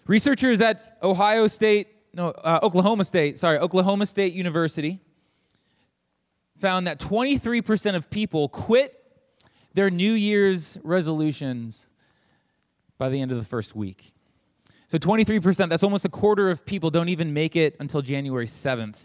Researchers at Oklahoma State University found that 23% of people quit their New Year's resolutions by the end of the first week. So 23%, that's almost a quarter of people don't even make it until January 7th.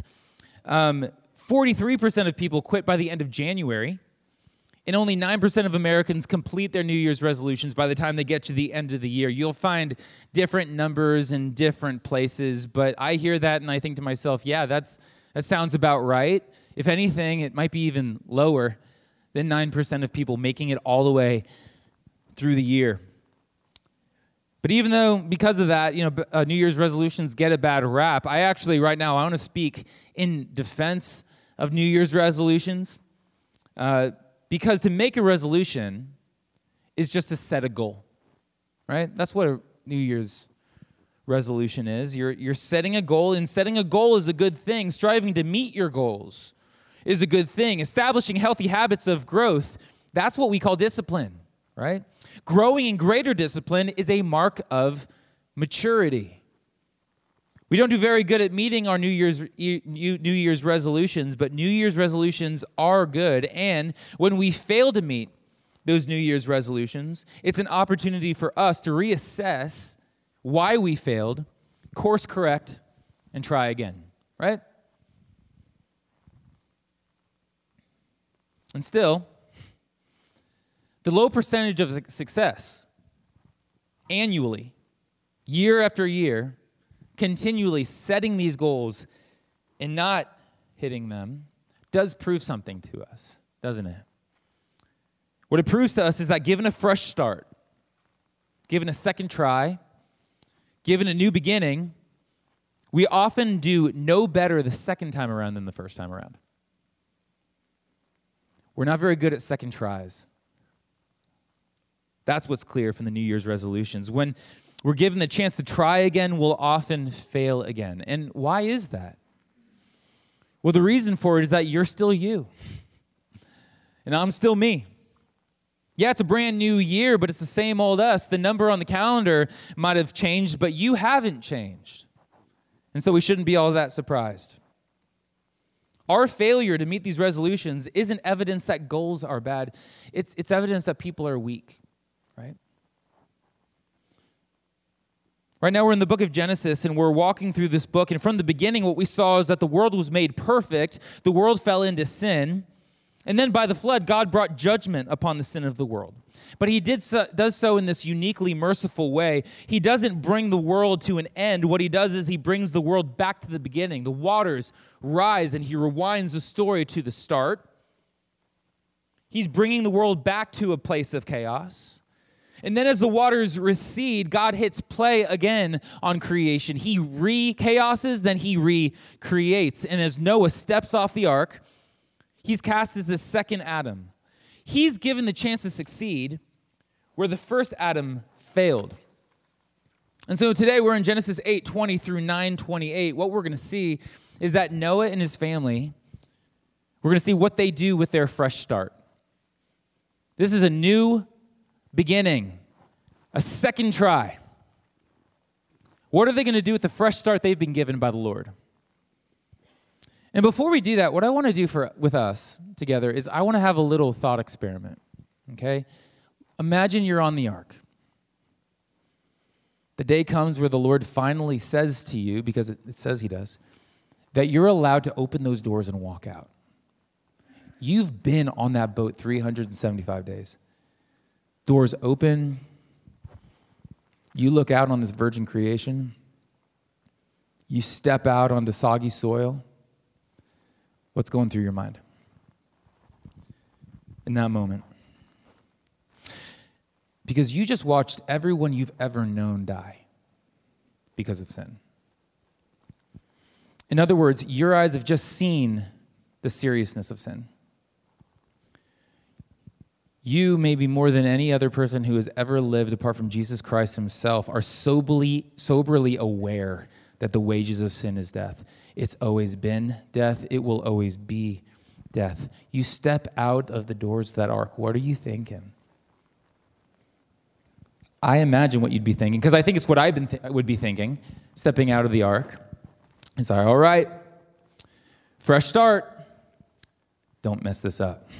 43% of people quit by the end of January, and only 9% of Americans complete their New Year's resolutions by the time they get to the end of the year. You'll find different numbers in different places, but I hear that and I think to myself, yeah, that sounds about right. If anything, it might be even lower than 9% of people making it all the way through the year. But even though, because of that, New Year's resolutions get a bad rap, I want to speak in defense of New Year's resolutions, because to make a resolution is just to set a goal, right? That's what a New Year's resolution is. You're setting a goal, and setting a goal is a good thing. Striving to meet your goals is a good thing. Establishing healthy habits of growth, that's what we call discipline, right? Growing in greater discipline is a mark of maturity. We don't do very good at meeting our New Year's resolutions, but New Year's resolutions are good. And when we fail to meet those New Year's resolutions, it's an opportunity for us to reassess why we failed, course correct, and try again, right? And still, the low percentage of success annually, year after year, continually setting these goals and not hitting them does prove something to us, doesn't it? What it proves to us is that given a fresh start, given a second try, given a new beginning, we often do no better the second time around than the first time around. We're not very good at second tries. That's what's clear from the New Year's resolutions. When we're given the chance to try again, we'll often fail again. And why is that? Well, the reason for it is that you're still you. And I'm still me. Yeah, it's a brand new year, but it's the same old us. The number on the calendar might have changed, but you haven't changed. And so we shouldn't be all that surprised. Our failure to meet these resolutions isn't evidence that goals are bad. It's evidence that people are weak, right? Right now we're in the book of Genesis, and we're walking through this book, and from the beginning what we saw is that the world was made perfect, the world fell into sin, and then by the flood, God brought judgment upon the sin of the world. But he does so in this uniquely merciful way. He doesn't bring the world to an end. What he does is he brings the world back to the beginning. The waters rise, and he rewinds the story to the start. He's bringing the world back to a place of chaos. And then as the waters recede, God hits play again on creation. He re-chaoses, then he recreates. And as Noah steps off the ark, he's cast as the second Adam. He's given the chance to succeed where the first Adam failed. And so today we're in Genesis 8:20 through 9:28. What we're going to see is that Noah and his family, we're going to see what they do with their fresh start. This is a new beginning, a second try. What are they going to do with the fresh start they've been given by the Lord? And before we do that, what I want to do with us together is I want to have a little thought experiment, okay? Imagine you're on the ark. The day comes where the Lord finally says to you, because it says he does, that you're allowed to open those doors and walk out. You've been on that boat 375 days. Doors open. You look out on this virgin creation. You step out onto soggy soil. What's going through your mind in that moment? Because you just watched everyone you've ever known die because of sin. In other words, your eyes have just seen the seriousness of sin. You, maybe more than any other person who has ever lived apart from Jesus Christ himself, are soberly aware that the wages of sin is death. It's always been death. It will always be death. You step out of the doors of that ark. What are you thinking? I imagine what you'd be thinking, because I think it's what I would be thinking, stepping out of the ark. It's like, all right, fresh start. Don't mess this up.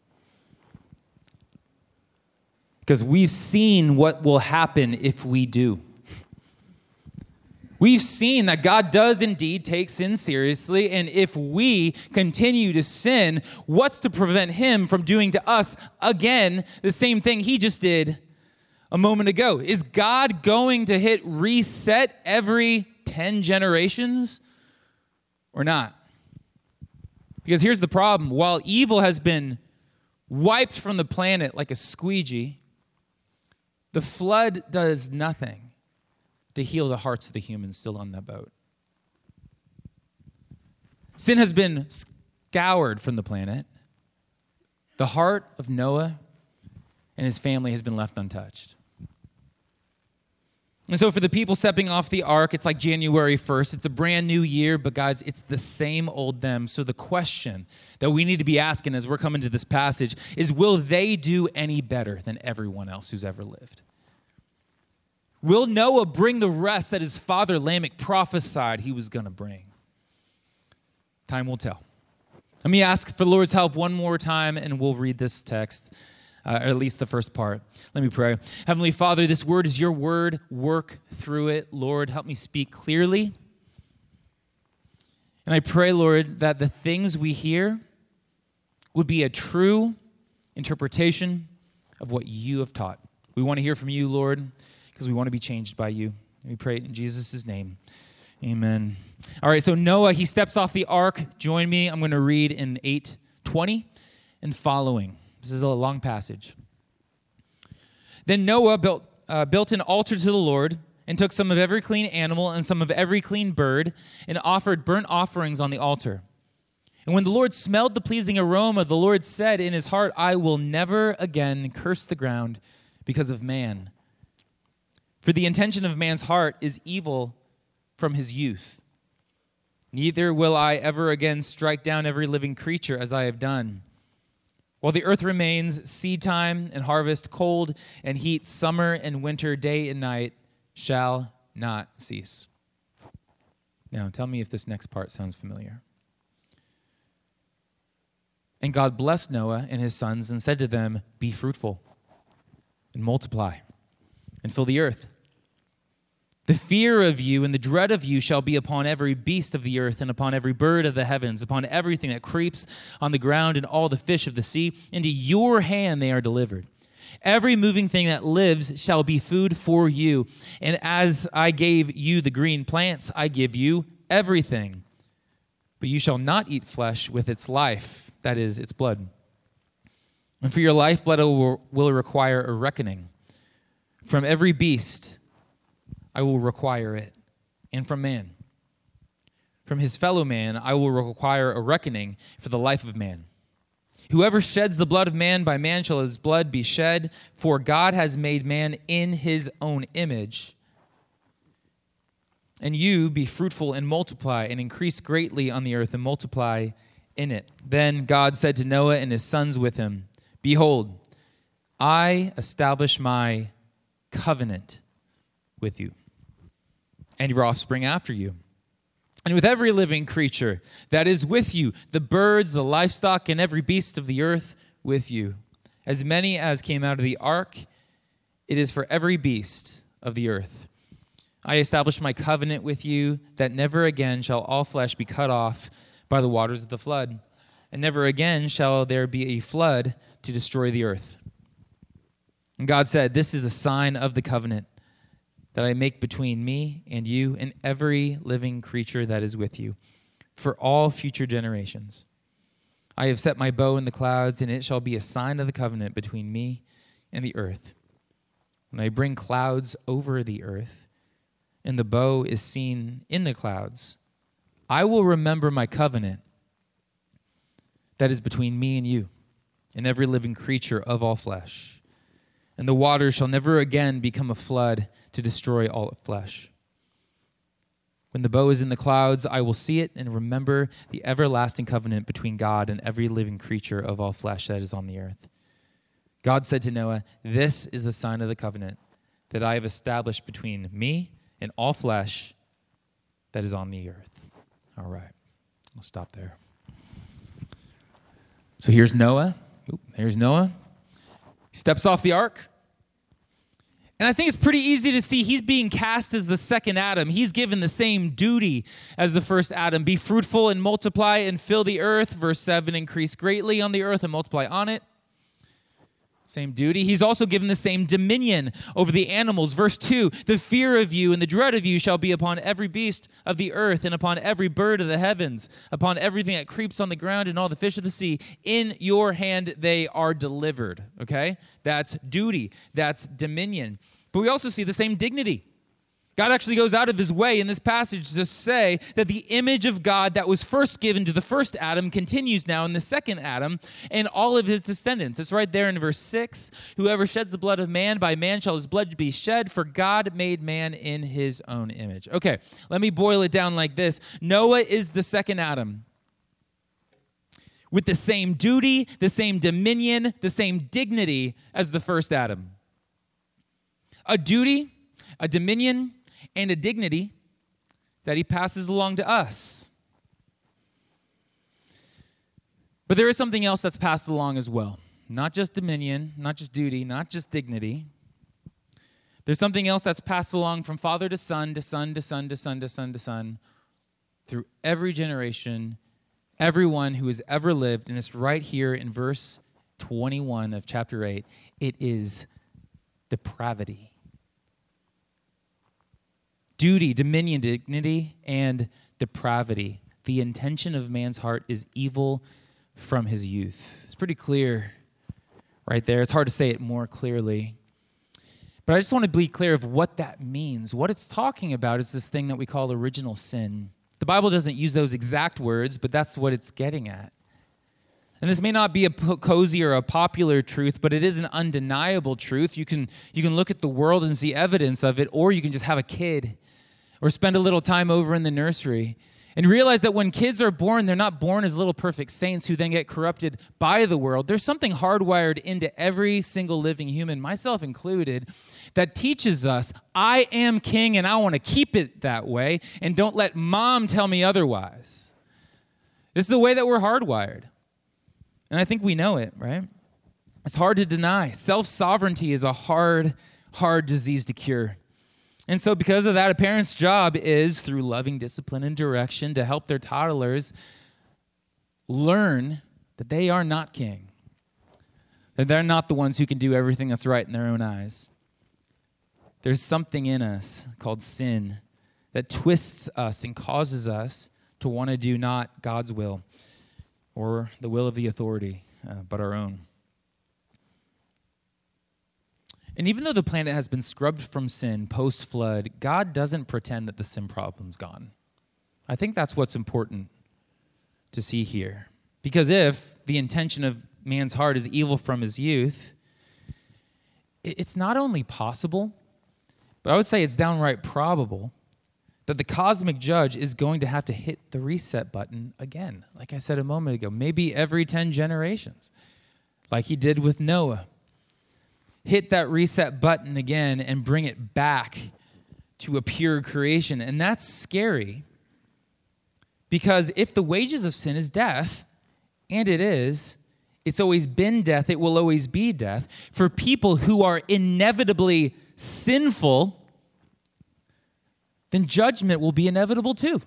Because we've seen what will happen if we do. We've seen that God does indeed take sin seriously, and if we continue to sin, what's to prevent him from doing to us again the same thing he just did a moment ago? Is God going to hit reset every 10 generations or not? Because here's the problem. While evil has been wiped from the planet like a squeegee, the flood does nothing to heal the hearts of the humans still on that boat. Sin has been scoured from the planet. The heart of Noah and his family has been left untouched. And so for the people stepping off the ark, it's like January 1st. It's a brand new year, but guys, it's the same old them. So the question that we need to be asking as we're coming to this passage is, will they do any better than everyone else who's ever lived? Will Noah bring the rest that his father Lamech prophesied he was going to bring? Time will tell. Let me ask for the Lord's help one more time, and we'll read this text. Or at least the first part. Let me pray. Heavenly Father, this word is your word. Work through it. Lord, help me speak clearly. And I pray, Lord, that the things we hear would be a true interpretation of what you have taught. We want to hear from you, Lord, because we want to be changed by you. We pray it in Jesus' name. Amen. All right, so Noah, he steps off the ark. Join me. I'm going to read in 8:20 and following. This is a long passage. Then Noah built an altar to the Lord and took some of every clean animal and some of every clean bird and offered burnt offerings on the altar. And when the Lord smelled the pleasing aroma, the Lord said in his heart, I will never again curse the ground because of man. For the intention of man's heart is evil from his youth. Neither will I ever again strike down every living creature as I have done. While the earth remains, seed time and harvest, cold and heat, summer and winter, day and night shall not cease. Now, tell me if this next part sounds familiar. And God blessed Noah and his sons and said to them, be fruitful and multiply and fill the earth. The fear of you and the dread of you shall be upon every beast of the earth and upon every bird of the heavens, upon everything that creeps on the ground and all the fish of the sea. Into your hand they are delivered. Every moving thing that lives shall be food for you. And as I gave you the green plants, I give you everything. But you shall not eat flesh with its life, that is, its blood. And for your lifeblood will require a reckoning. From every beast I will require it, and from man. From his fellow man I will require a reckoning for the life of man. Whoever sheds the blood of man, by man shall his blood be shed, for God has made man in his own image. And you be fruitful and multiply, and increase greatly on the earth, and multiply in it. Then God said to Noah and his sons with him, behold, I establish my covenant with you and your offspring after you, and with every living creature that is with you, the birds, the livestock, and every beast of the earth with you. As many as came out of the ark, it is for every beast of the earth. I establish my covenant with you, that never again shall all flesh be cut off by the waters of the flood, and never again shall there be a flood to destroy the earth. And God said, this is a sign of the covenant that I make between me and you and every living creature that is with you, for all future generations. I have set my bow in the clouds, and it shall be a sign of the covenant between me and the earth. When I bring clouds over the earth, and the bow is seen in the clouds, I will remember my covenant that is between me and you and every living creature of all flesh. And the waters shall never again become a flood to destroy all flesh. When the bow is in the clouds, I will see it and remember the everlasting covenant between God and every living creature of all flesh that is on the earth. God said to Noah, this is the sign of the covenant that I have established between me and all flesh that is on the earth. All right, we'll stop there. So here's Noah. Here's Noah. He steps off the ark. And I think it's pretty easy to see he's being cast as the second Adam. He's given the same duty as the first Adam. Be fruitful and multiply and fill the earth. Verse 7, increase greatly on the earth and multiply on it. Same duty. He's also given the same dominion over the animals. Verse 2, the fear of you and the dread of you shall be upon every beast of the earth and upon every bird of the heavens, upon everything that creeps on the ground and all the fish of the sea. In your hand they are delivered. Okay? That's duty. That's dominion. But we also see the same dignity. God actually goes out of his way in this passage to say that the image of God that was first given to the first Adam continues now in the second Adam and all of his descendants. It's right there in verse 6. Whoever sheds the blood of man, by man shall his blood be shed, for God made man in his own image. Okay, let me boil it down like this. Noah is the second Adam with the same duty, the same dominion, the same dignity as the first Adam. A duty, a dominion, and a dignity that he passes along to us. But there is something else that's passed along as well. Not just dominion, not just duty, not just dignity. There's something else that's passed along from father to son, to son, to son, to son, to son, to son, through every generation, everyone who has ever lived. And it's right here in verse 21 of chapter 8. It is depravity. Duty, dominion, dignity, and depravity. The intention of man's heart is evil from his youth. It's pretty clear right there. It's hard to say it more clearly. But I just want to be clear of what that means. What it's talking about is this thing that we call original sin. The Bible doesn't use those exact words, but that's what it's getting at. And this may not be a cozy or a popular truth, but it is an undeniable truth. You can look at the world and see evidence of it, or you can just have a kid or spend a little time over in the nursery and realize that when kids are born, they're not born as little perfect saints who then get corrupted by the world. There's something hardwired into every single living human, myself included, that teaches us, I am king and I want to keep it that way, and don't let mom tell me otherwise. This is the way that we're hardwired. And I think we know it, right? It's hard to deny. Self-sovereignty is a hard disease to cure. And so because of that, a parent's job is, through loving discipline and direction, to help their toddlers learn that they are not king, that they're not the ones who can do everything that's right in their own eyes. There's something in us called sin that twists us and causes us to want to do not God's will or the will of the authority, but our own. And even though the planet has been scrubbed from sin post-flood, God doesn't pretend that the sin problem's gone. I think that's what's important to see here. Because if the intention of man's heart is evil from his youth, it's not only possible, but I would say it's downright probable that the cosmic judge is going to have to hit the reset button again. Like I said a moment ago, maybe every 10 generations, like he did with Noah. Hit that reset button again and bring it back to a pure creation. And that's scary, because if the wages of sin is death, and it is, it's always been death, it will always be death, for people who are inevitably sinful, then judgment will be inevitable too.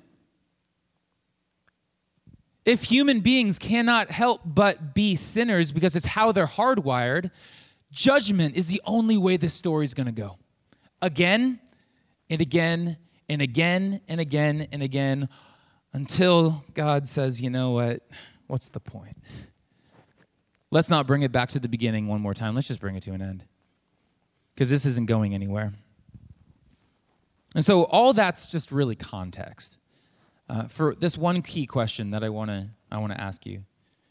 If human beings cannot help but be sinners because it's how they're hardwired, judgment is the only way this story is going to go. Again and again and again and again and again, until God says, you know what? What's the point? Let's not bring it back to the beginning one more time. Let's just bring it to an end, because this isn't going anywhere. And so all that's just really context for this one key question that I want to ask you.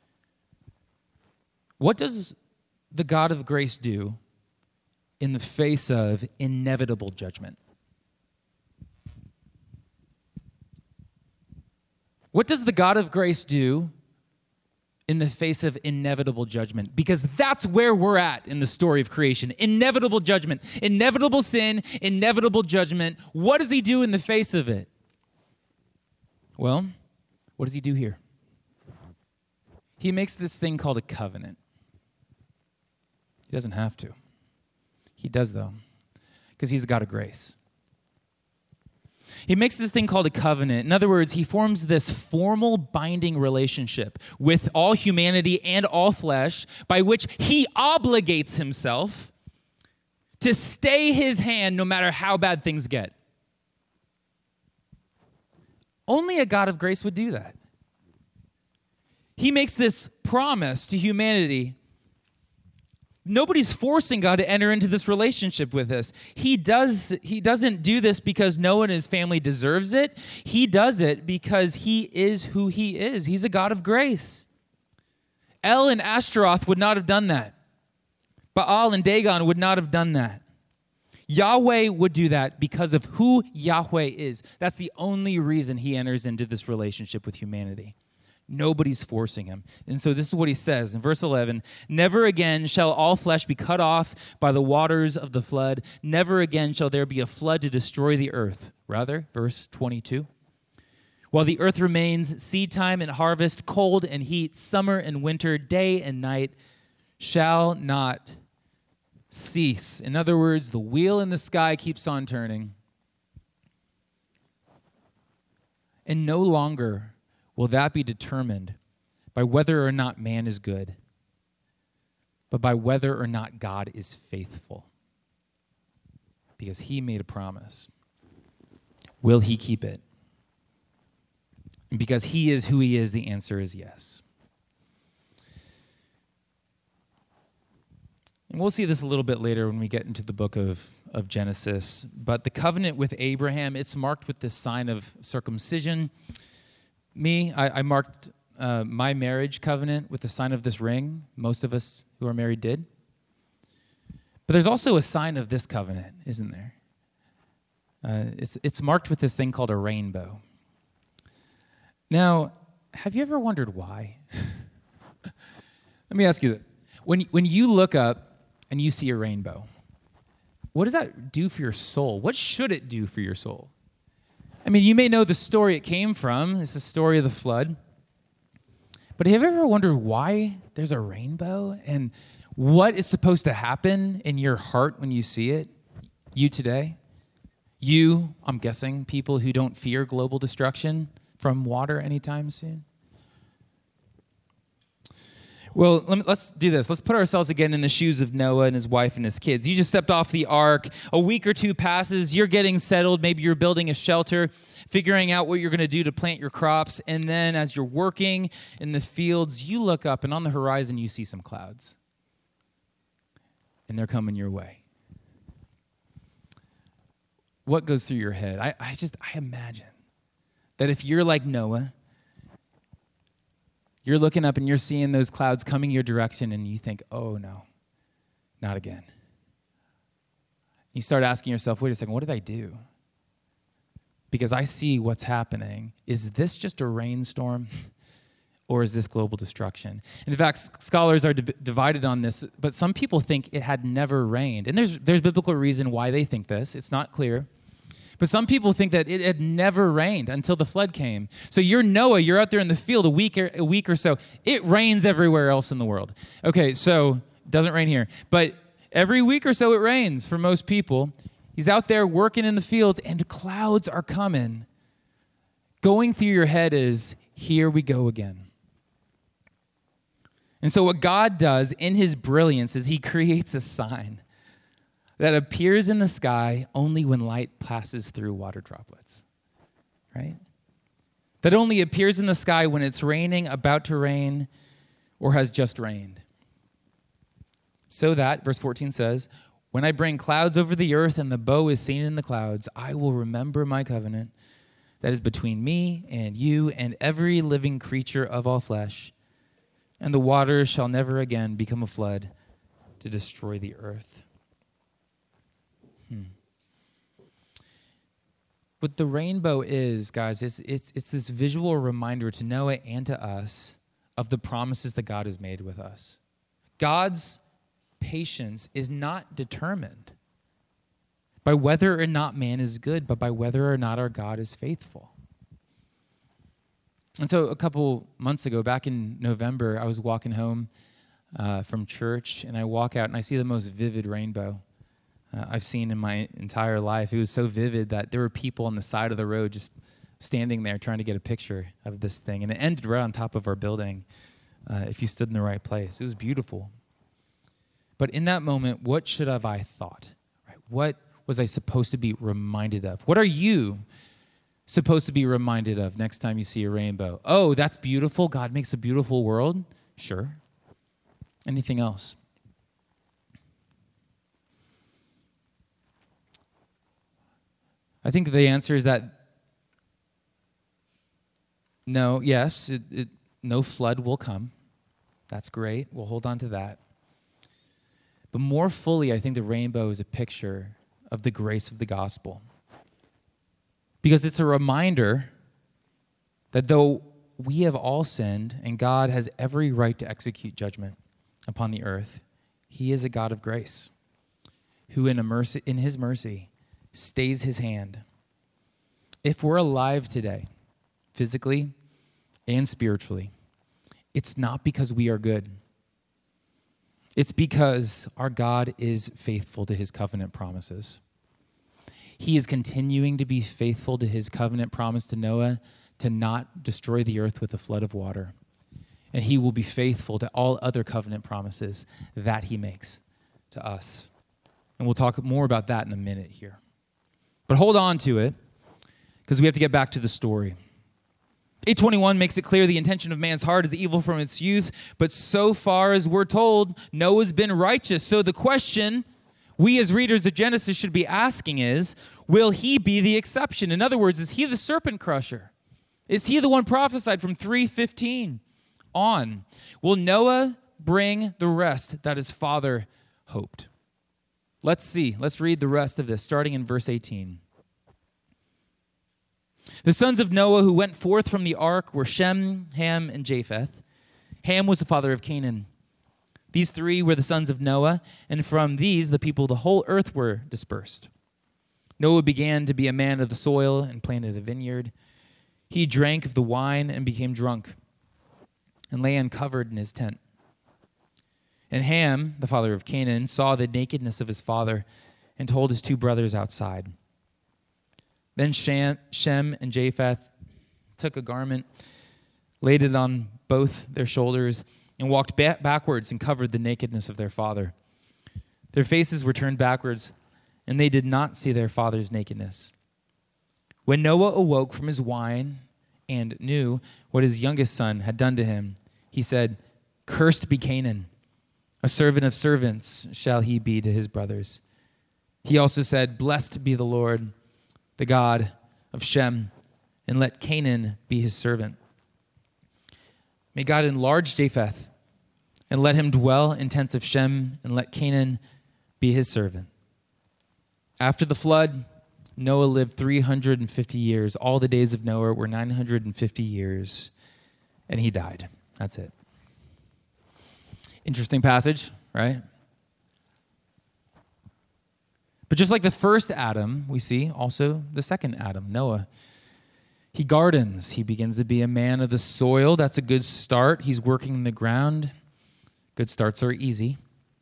What does the God of grace do in the face of inevitable judgment? What does the God of grace do in the face of inevitable judgment, because that's where we're at in the story of creation. Inevitable judgment, inevitable sin, inevitable judgment. What does he do in the face of it? Well, what does he do here? He makes this thing called a covenant. He doesn't have to. He does, though, because he's a God of grace. He makes this thing called a covenant. In other words, he forms this formal binding relationship with all humanity and all flesh by which he obligates himself to stay his hand no matter how bad things get. Only a God of grace would do that. He makes this promise to humanity. Nobody's forcing God to enter into this relationship with us. He doesn't do this because Noah and his family deserves it. He does it because he is who he is. He's a God of grace. El and Ashtaroth would not have done that. Baal and Dagon would not have done that. Yahweh would do that because of who Yahweh is. That's the only reason he enters into this relationship with humanity. Nobody's forcing him. And so this is what he says in verse 11, "Never again shall all flesh be cut off by the waters of the flood. Never again shall there be a flood to destroy the earth." Rather, verse 22, "While the earth remains, seed time and harvest, cold and heat, summer and winter, day and night shall not cease." In other words, the wheel in the sky keeps on turning. And no longer will that be determined by whether or not man is good, but by whether or not God is faithful. Because he made a promise. Will he keep it? And because he is who he is, the answer is yes. And we'll see this a little bit later when we get into the book of Genesis. But the covenant with Abraham, it's marked with this sign of circumcision. I marked my marriage covenant with the sign of this ring. Most of us who are married did. But there's also a sign of this covenant, isn't there? It's marked with this thing called a rainbow. Now, have you ever wondered why? Let me ask you this. When you look up and you see a rainbow, what does that do for your soul? What should it do for your soul? I mean, you may know the story it came from. It's the story of the flood. But have you ever wondered why there's a rainbow and what is supposed to happen in your heart when you see it? You today? You, I'm guessing, people who don't fear global destruction from water anytime soon? Well, let's do this. Let's put ourselves again in the shoes of Noah and his wife and his kids. You just stepped off the ark. A week or two passes. You're getting settled. Maybe you're building a shelter, figuring out what you're going to do to plant your crops. And then as you're working in the fields, you look up, and on the horizon, you see some clouds. And they're coming your way. What goes through your head? I imagine that if you're like Noah, you're looking up and you're seeing those clouds coming your direction and you think, oh no, not again. You start asking yourself, wait a second, what did I do? Because I see what's happening. Is this just a rainstorm or is this global destruction? And in fact, scholars are divided on this, but some people think it had never rained. And there's biblical reason why they think this. It's not clear. But some people think that it had never rained until the flood came. So you're Noah, you're out there in the field a week or so. It rains everywhere else in the world. Okay, so it doesn't rain here. But every week or so it rains for most people. He's out there working in the field and clouds are coming. Going through your head is, here we go again. And so what God does in his brilliance is he creates a sign that appears in the sky only when light passes through water droplets, right? That only appears in the sky when it's raining, about to rain, or has just rained. So that, verse 14 says, when I bring clouds over the earth and the bow is seen in the clouds, I will remember my covenant that is between me and you and every living creature of all flesh, and the waters shall never again become a flood to destroy the earth. What the rainbow is, guys, it's this visual reminder to Noah and to us of the promises that God has made with us. God's patience is not determined by whether or not man is good, but by whether or not our God is faithful. And so a couple months ago, back in November, I was walking home from church, and I walk out and I see the most vivid rainbow I've seen in my entire life. It was so vivid that there were people on the side of the road just standing there trying to get a picture of this thing. And it ended right on top of our building if you stood in the right place. It was beautiful. But in that moment, what should have I thought? Right? What was I supposed to be reminded of? What are you supposed to be reminded of next time you see a rainbow? Oh, that's beautiful. God makes a beautiful world. Sure. Anything else? I think the answer is that no, yes, no flood will come. That's great. We'll hold on to that. But more fully, I think the rainbow is a picture of the grace of the gospel. Because it's a reminder that though we have all sinned and God has every right to execute judgment upon the earth, he is a God of grace who in his mercy stays his hand. If we're alive today, physically and spiritually, it's not because we are good. It's because our God is faithful to his covenant promises. He is continuing to be faithful to his covenant promise to Noah to not destroy the earth with a flood of water. And he will be faithful to all other covenant promises that he makes to us. And we'll talk more about that in a minute here. But hold on to it, because we have to get back to the story. 8:21 makes it clear the intention of man's heart is evil from its youth, but so far as we're told, Noah's been righteous. So the question we as readers of Genesis should be asking is, will he be the exception? In other words, is he the serpent crusher? Is he the one prophesied from 3:15 on? Will Noah bring the rest that his father hoped? Let's see. Let's read the rest of this, starting in verse 18. The sons of Noah who went forth from the ark were Shem, Ham, and Japheth. Ham was the father of Canaan. These three were the sons of Noah, and from these the people of the whole earth were dispersed. Noah began to be a man of the soil and planted a vineyard. He drank of the wine and became drunk, and lay uncovered in his tent. And Ham, the father of Canaan, saw the nakedness of his father and told his two brothers outside. Then Shem and Japheth took a garment, laid it on both their shoulders, and walked backwards and covered the nakedness of their father. Their faces were turned backwards, and they did not see their father's nakedness. When Noah awoke from his wine and knew what his youngest son had done to him, he said, "Cursed be Canaan. A servant of servants shall he be to his brothers." He also said, "Blessed be the Lord, the God of Shem, and let Canaan be his servant. May God enlarge Japheth, and let him dwell in tents of Shem, and let Canaan be his servant." After the flood, Noah lived 350 years. All the days of Noah were 950 years, and he died. That's it. Interesting passage, right? But just like the first Adam, we see also the second Adam, Noah. He gardens. He begins to be a man of the soil. That's a good start. He's working in the ground. Good starts are easy.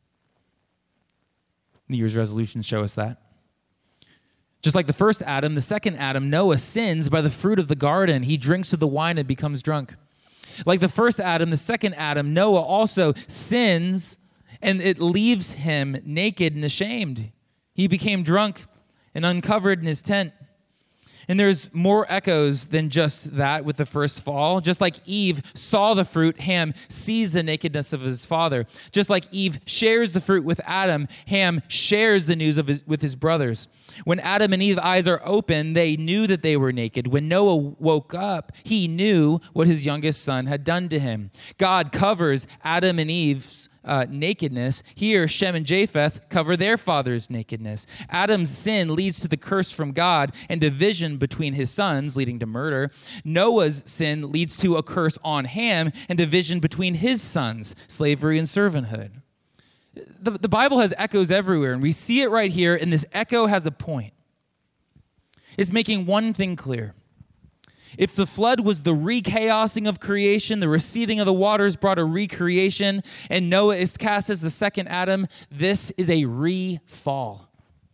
New Year's resolutions show us that. Just like the first Adam, the second Adam, Noah, sins by the fruit of the garden. He drinks of the wine and becomes drunk. Like the first Adam, the second Adam, Noah also sins, and it leaves him naked and ashamed. He became drunk and uncovered in his tent. And there's more echoes than just that with the first fall. Just like Eve saw the fruit, Ham sees the nakedness of his father. Just like Eve shares the fruit with Adam, Ham shares the news with his brothers. When Adam and Eve's eyes are open, they knew that they were naked. When Noah woke up, he knew what his youngest son had done to him. God covers Adam and Eve's nakedness. Here, Shem and Japheth cover their father's nakedness. Adam's sin leads to the curse from God and division between his sons, leading to murder. Noah's sin leads to a curse on Ham and division between his sons, slavery and servanthood. The Bible has echoes everywhere, and we see it right here, and this echo has a point. It's making one thing clear. If the flood was the re-chaosing of creation, the receding of the waters brought a recreation, and Noah is cast as the second Adam, this is a re-fall.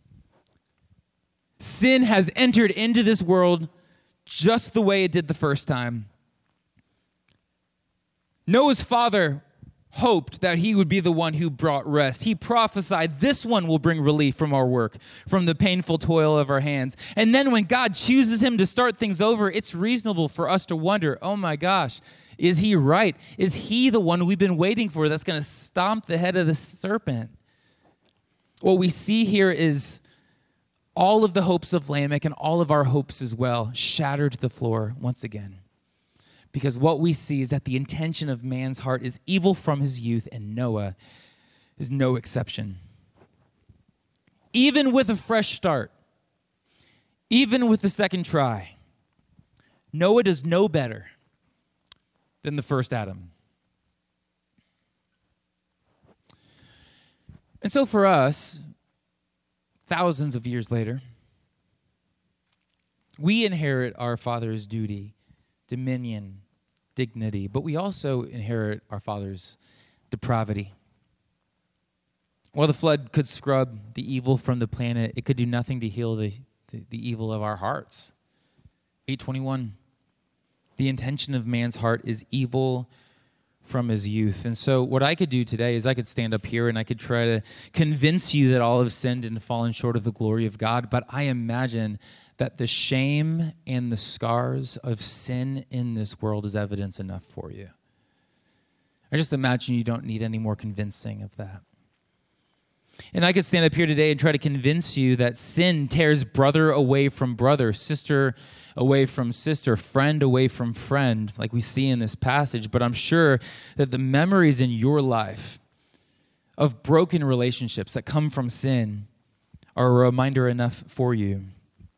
Sin has entered into this world just the way it did the first time. Noah's father hoped that he would be the one who brought rest. He prophesied, this one will bring relief from our work, from the painful toil of our hands. And then when God chooses him to start things over, it's reasonable for us to wonder, oh my gosh, is he right? Is he the one we've been waiting for that's going to stomp the head of the serpent? What we see here is all of the hopes of Lamech and all of our hopes as well shattered to the floor once again. Because what we see is that the intention of man's heart is evil from his youth, and Noah is no exception. Even with a fresh start, even with the second try, Noah does no better than the first Adam. And so for us, thousands of years later, we inherit our father's duty, dominion, dignity, but we also inherit our father's depravity. While the flood could scrub the evil from the planet, it could do nothing to heal the evil of our hearts. 8:21, the intention of man's heart is evil from his youth. And so what I could do today is I could stand up here and I could try to convince you that all have sinned and fallen short of the glory of God, but I imagine that the shame and the scars of sin in this world is evidence enough for you. I just imagine you don't need any more convincing of that. And I could stand up here today and try to convince you that sin tears brother away from brother, sister away from sister, friend away from friend, like we see in this passage. But I'm sure that the memories in your life of broken relationships that come from sin are a reminder enough for you.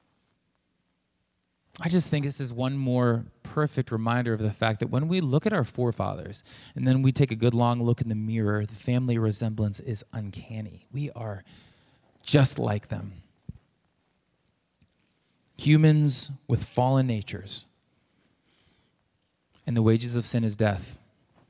I just think this is one more perfect reminder of the fact that when we look at our forefathers and then we take a good long look in the mirror, the family resemblance is uncanny. We are just like them. Humans with fallen natures. And the wages of sin is death.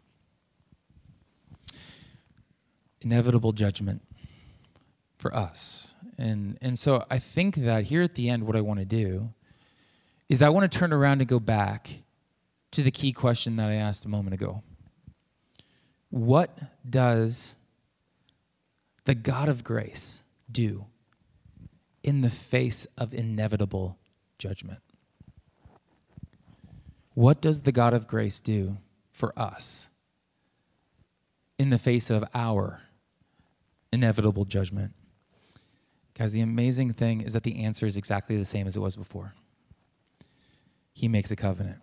Inevitable judgment for us. And so I think that here at the end, what I want to do is I want to turn around and go back to the key question that I asked a moment ago. What does the God of grace do in the face of inevitable judgment? What does the God of grace do for us in the face of our inevitable judgment? Guys, the amazing thing is that the answer is exactly the same as it was before. He makes a covenant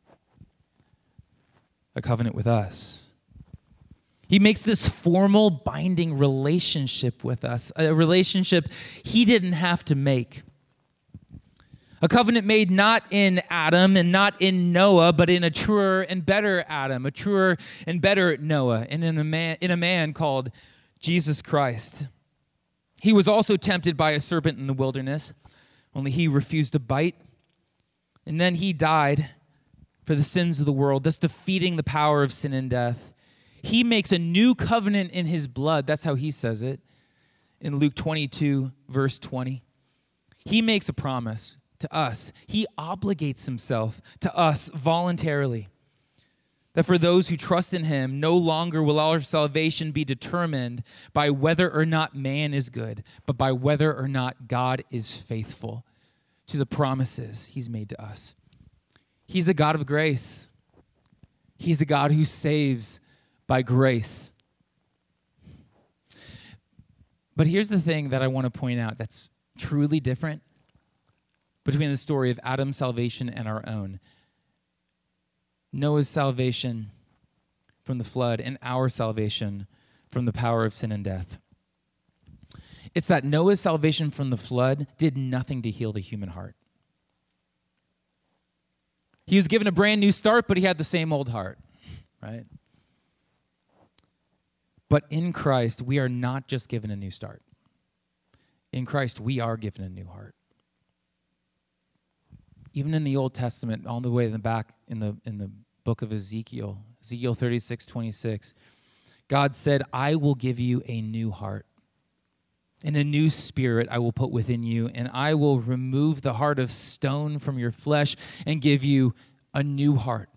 with us. He makes this formal binding relationship with us, a relationship he didn't have to make. A covenant made not in Adam and not in Noah, but in a truer and better Adam, a truer and better Noah, and in a man called Jesus Christ. He was also tempted by a serpent in the wilderness, only he refused to bite. And then he died for the sins of the world, thus defeating the power of sin and death. He makes a new covenant in his blood. That's how he says it in Luke 22, verse 20. He makes a promise to us. He obligates himself to us voluntarily that for those who trust in him, no longer will our salvation be determined by whether or not man is good, but by whether or not God is faithful to the promises he's made to us. He's a God of grace. He's a God who saves by grace. But here's the thing that I want to point out that's truly different between the story of Adam's salvation and our own. Noah's salvation from the flood and our salvation from the power of sin and death. It's that Noah's salvation from the flood did nothing to heal the human heart. He was given a brand new start, but he had the same old heart, right? But in Christ, we are not just given a new start. In Christ, we are given a new heart. Even in the Old Testament, all the way in the back in the book of Ezekiel 36:26, God said, I will give you a new heart, and a new spirit I will put within you, and I will remove the heart of stone from your flesh and give you a new heart.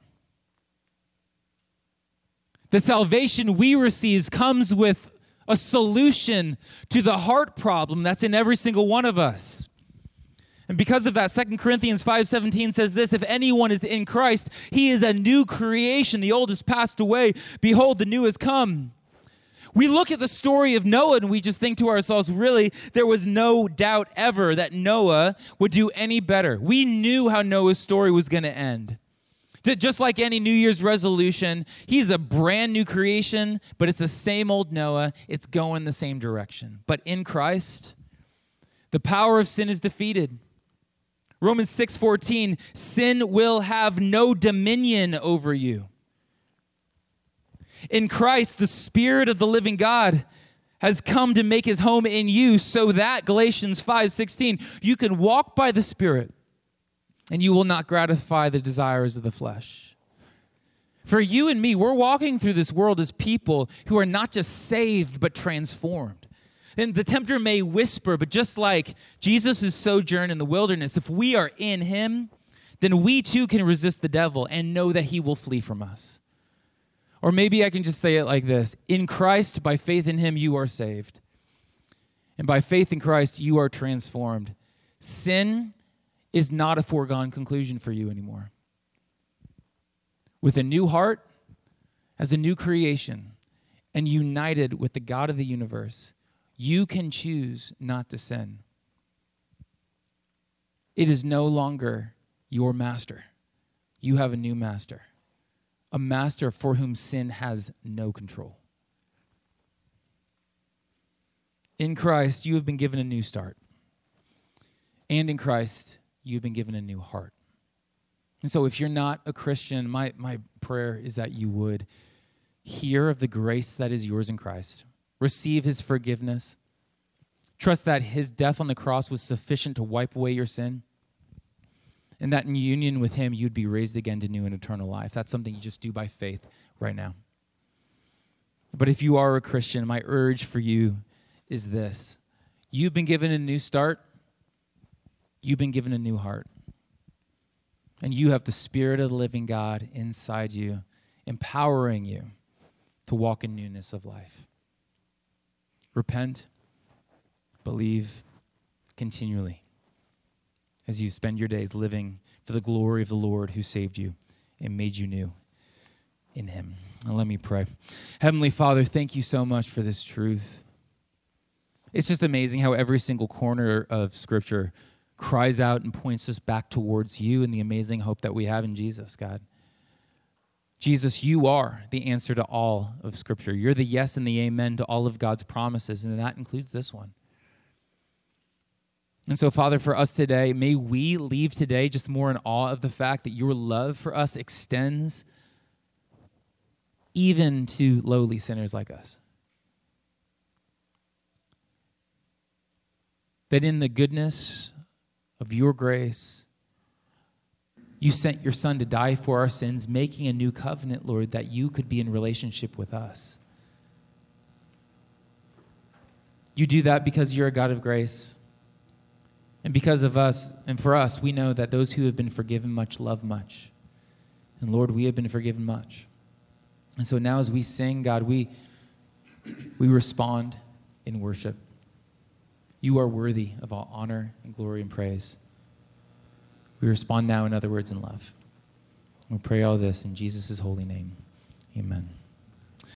The salvation we receive comes with a solution to the heart problem that's in every single one of us. And because of that, 2 Corinthians 5:17 says this, if anyone is in Christ, he is a new creation. The old has passed away. Behold, the new has come. We look at the story of Noah and we just think to ourselves, really, there was no doubt ever that Noah would do any better. We knew how Noah's story was going to end. That just like any New Year's resolution, he's a brand new creation, but it's the same old Noah. It's going the same direction. But in Christ, the power of sin is defeated. Romans 6:14, sin will have no dominion over you. In Christ, the Spirit of the living God has come to make his home in you so that, Galatians 5:16, you can walk by the Spirit and you will not gratify the desires of the flesh. For you and me, we're walking through this world as people who are not just saved, but transformed. And the tempter may whisper, but just like Jesus' sojourn in the wilderness, if we are in him, then we too can resist the devil and know that he will flee from us. Or maybe I can just say it like this. In Christ, by faith in him, you are saved. And by faith in Christ, you are transformed. Sin is not a foregone conclusion for you anymore. With a new heart, as a new creation, and united with the God of the universe, you can choose not to sin. It is no longer your master. You have a new master. A master for whom sin has no control. In Christ, you have been given a new start. And in Christ, you've been given a new heart. And so if you're not a Christian, my prayer is that you would hear of the grace that is yours in Christ. Receive his forgiveness. Trust that his death on the cross was sufficient to wipe away your sin. And that in union with him, you'd be raised again to new and eternal life. That's something you just do by faith right now. But if you are a Christian, my urge for you is this. You've been given a new start. You've been given a new heart. And you have the Spirit of the living God inside you, empowering you to walk in newness of life. Repent, believe continually as you spend your days living for the glory of the Lord who saved you and made you new in him. And let me pray. Heavenly Father, thank you so much for this truth. It's just amazing how every single corner of Scripture cries out and points us back towards you and the amazing hope that we have in Jesus, God. Jesus, you are the answer to all of Scripture. You're the yes and the amen to all of God's promises, and that includes this one. And so, Father, for us today, may we leave today just more in awe of the fact that your love for us extends even to lowly sinners like us. That in the goodness of your grace, you sent your Son to die for our sins, making a new covenant, Lord, that you could be in relationship with us. You do that because you're a God of grace. And because of us, and for us, we know that those who have been forgiven much love much. And Lord, we have been forgiven much. And so now as we sing, God, we respond in worship. You are worthy of all honor and glory and praise. We respond now, in other words, in love. We pray all this in Jesus' holy name. Amen.